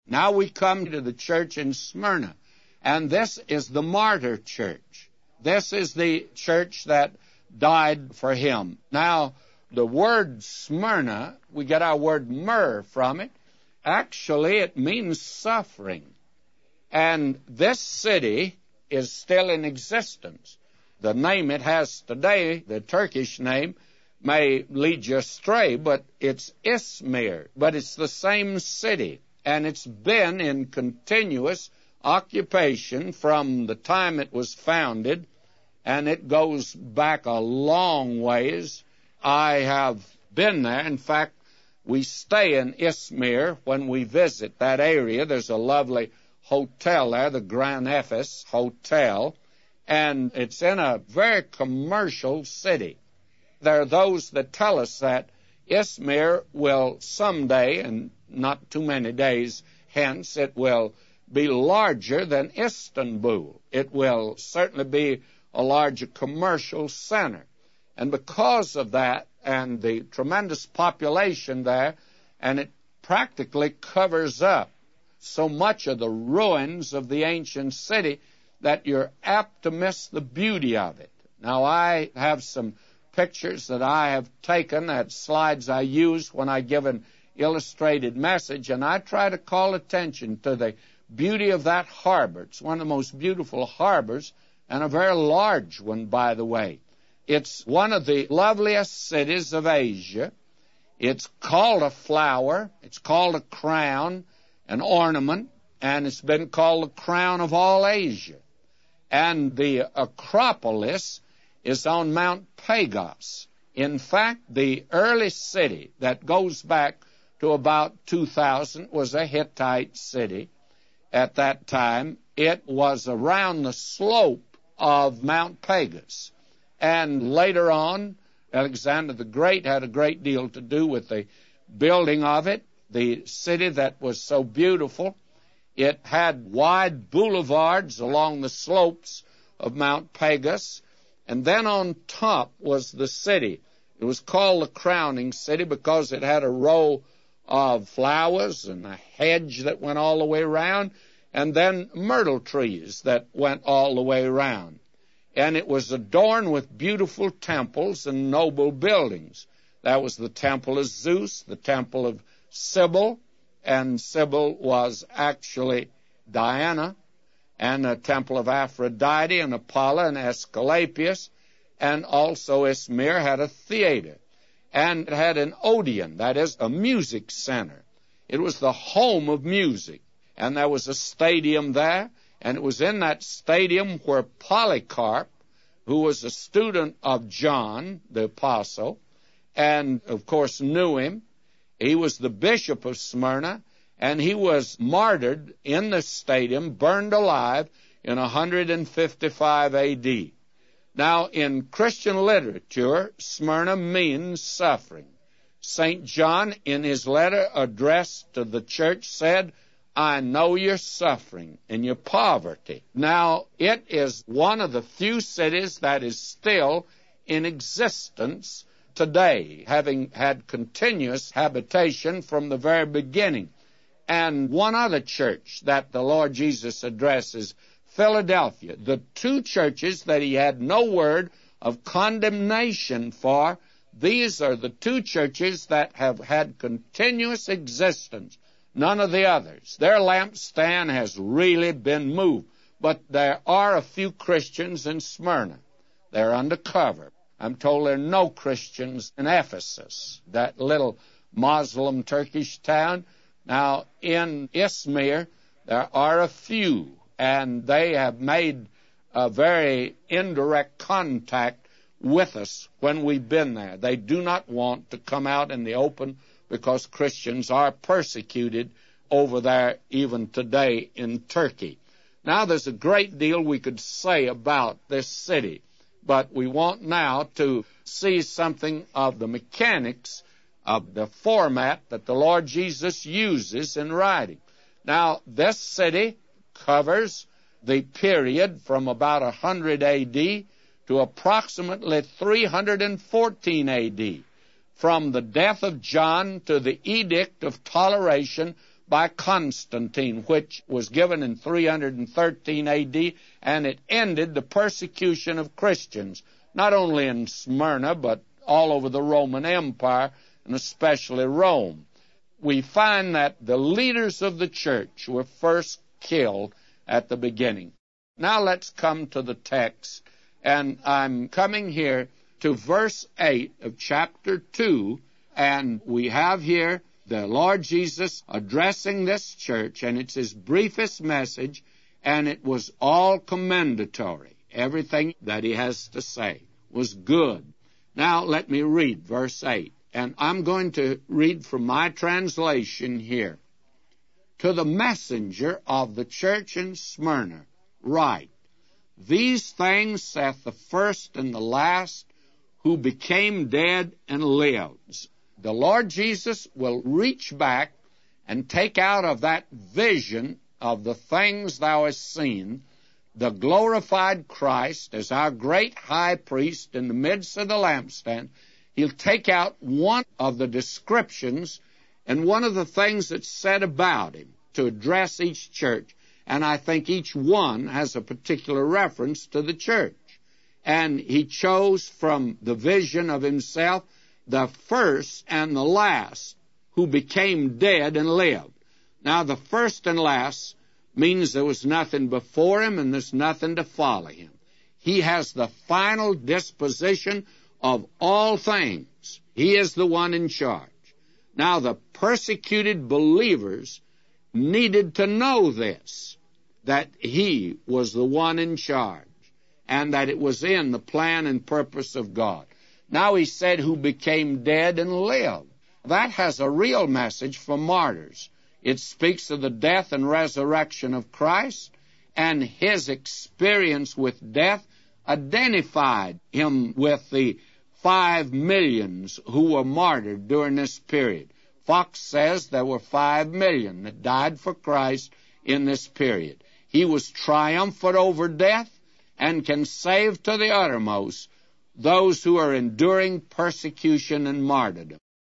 Now we come to the church in Smyrna, and this is the martyr church. This is the church that died for him. Now, the word Smyrna, we get our word myrrh from it. Actually, it means suffering. And this city is still in existence. The name it has today, the Turkish name, may lead you astray, but it's Izmir. But it's the same city, and it's been in continuous occupation from the time it was founded, and it goes back a long ways. I have been there. In fact, we stay in Izmir when we visit that area. There's a lovely hotel there, the Grand Efes Hotel, and it's in a very commercial city. There are those that tell us that Izmir will someday, and not too many days hence, it will be larger than Istanbul. It will certainly be a larger commercial center. And because of that and the tremendous population there, and it practically covers up so much of the ruins of the ancient city that you're apt to miss the beauty of it. Now, I have some pictures that I have taken, that slides I use when I give an illustrated message, and I try to call attention to the beauty of that harbor. It's one of the most beautiful harbors, and a very large one, by the way. It's one of the loveliest cities of Asia. It's called a flower. It's called a crown, an ornament, and it's been called the crown of all Asia. And the Acropolis is on Mount Pagos. In fact, the early city that goes back to about 2000 was a Hittite city. At that time, it was around the slope of Mount Pagos. And later on, Alexander the Great had a great deal to do with the building of it. The city that was so beautiful, it had wide boulevards along the slopes of Mount Pagos, and then on top was the city. It was called the crowning city because it had a row of flowers and a hedge that went all the way around, and then myrtle trees that went all the way around. And it was adorned with beautiful temples and noble buildings. That was the temple of Zeus, the temple of Cybele, and Cybele was actually Diana, and a temple of Aphrodite and Apollo and Asclepius, and also Izmir had a theater, and it had an Odeon, that is, a music center. It was the home of music, and there was a stadium there, and it was in that stadium where Polycarp, who was a student of John the Apostle, and of course knew him. He was the bishop of Smyrna, and he was martyred in the stadium, burned alive in 155 A.D. Now, in Christian literature, Smyrna means suffering. St. John, in his letter addressed to the church, said, I know your suffering and your poverty. Now, it is one of the few cities that is still in existence today, having had continuous habitation from the very beginning. And one other church that the Lord Jesus addresses, Philadelphia, the two churches that he had no word of condemnation for, these are the two churches that have had continuous existence. None of the others. Their lampstand has really been moved. But there are a few Christians in Smyrna. They're undercover. I'm told there are no Christians in Ephesus, that little Muslim Turkish town. Now, in Izmir, there are a few, and they have made a very indirect contact with us when we've been there. They do not want to come out in the open because Christians are persecuted over there even today in Turkey. Now, there's a great deal we could say about this city, but we want now to see something of the mechanics of the format that the Lord Jesus uses in writing. Now, this city covers the period from about 100 A.D. to approximately 314 A.D., from the death of John to the Edict of Toleration by Constantine, which was given in 313 A.D., and it ended the persecution of Christians, not only in Smyrna, but all over the Roman Empire, and especially Rome. We find that the leaders of the church were first killed at the beginning. Now let's come to the text, and I'm coming here to verse 8 of chapter 2, and we have here the Lord Jesus addressing this church, and it's his briefest message, and it was all commendatory. Everything that he has to say was good. Now let me read verse 8, and I'm going to read from my translation here. To the messenger of the church in Smyrna, write, These things saith the first and the last, who became dead and lives. The Lord Jesus will reach back and take out of that vision of the things thou hast seen, the glorified Christ as our great high priest in the midst of the lampstand. He'll take out one of the descriptions and one of the things that's said about him to address each church. And I think each one has a particular reference to the church. And he chose from the vision of himself the first and the last, who became dead and lived. Now, the first and last means there was nothing before him and there's nothing to follow him. He has the final disposition of all things. He is the one in charge. Now, the persecuted believers needed to know this, that he was the one in charge, and that it was in the plan and purpose of God. Now he said, who became dead and lived. That has a real message for martyrs. It speaks of the death and resurrection of Christ, and his experience with death identified him with the 5 millions who were martyred during this period. Fox says there were 5 million that died for Christ in this period. He was triumphant over death and can save to the uttermost those who are enduring persecution and martyrdom.